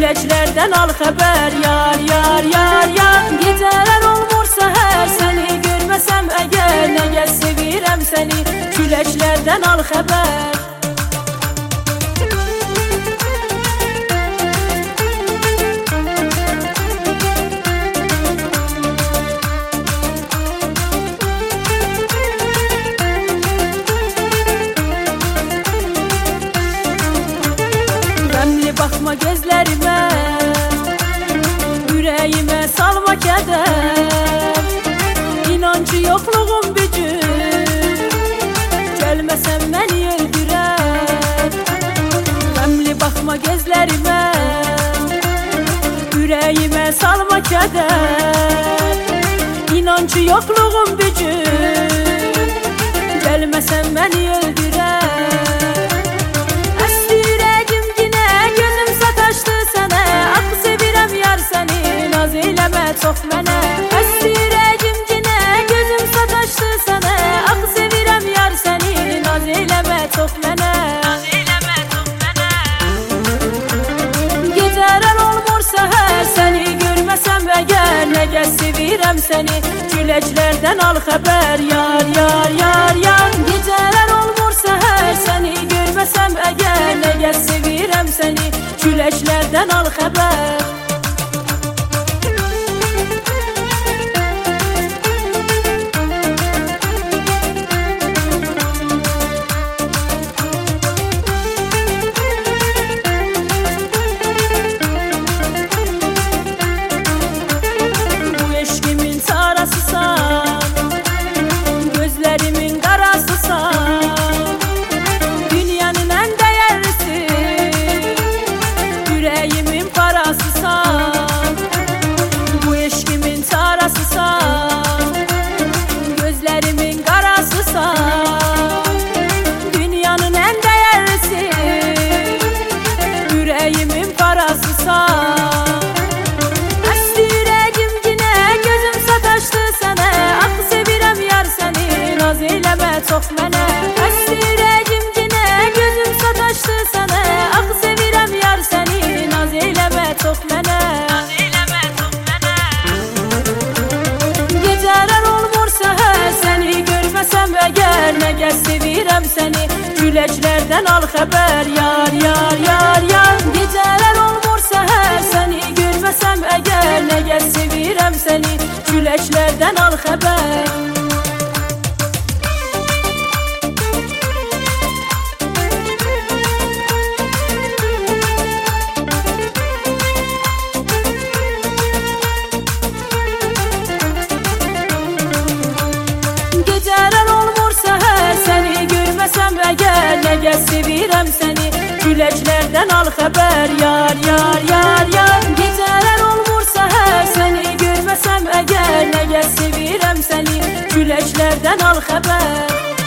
Küləklərdən al xəbər, yar, yar, yar, yar. Gecələr olmur səhər, səni görməsəm əgər, nə gəz sevirəm səni, küləklərdən al xəbər. Baxma gözlərimə, ürəyimə salma kədər. İnancı yoxluğum bir gün, gəlməsəm məni öldürər. Qəmli baxma gözlərimə, ürəyimə salma kədər. İnancı yoxluğum bir gün, gəlməsəm məni öldürər. Çox mənə əsdi ürəyim yenə, gözüm sataşdı sənə. Ax sevirəm yar səni, naz eləmə çox mənə. Gecələr olmur səhər, səni görməsəm əgər, nə gəz sevirəm səni, küləklərdən al xəbər, yar, yar, yar, yar. Gecələr olmur səhər, səni görməsəm əgər, nə gəz sevirəm səni, küləklərdən al xəbər. Çox mənə əsdi ürəyim yenə, gözüm sataşdı sənə. Ax sevirəm yar səni, naz eləmə çox mənə. Gecələr olmur səhər, səni görməsəm əgər, nə gəz sevirəm səni, küləklərdən al xəbər, yar, yar, yar, yar. Gecələr olmur səhər, səni görməsəm əgər, nə gəz sevirəm səni, küləklərdən al xəbər. Nə gəz sevirəm səni, küləklərdən al xəbər, yar, yar, yar, yar. Gecələr olmur səhər, səni görməsəm əgər, nə gəz sevirəm səni, küləklərdən al xəbər.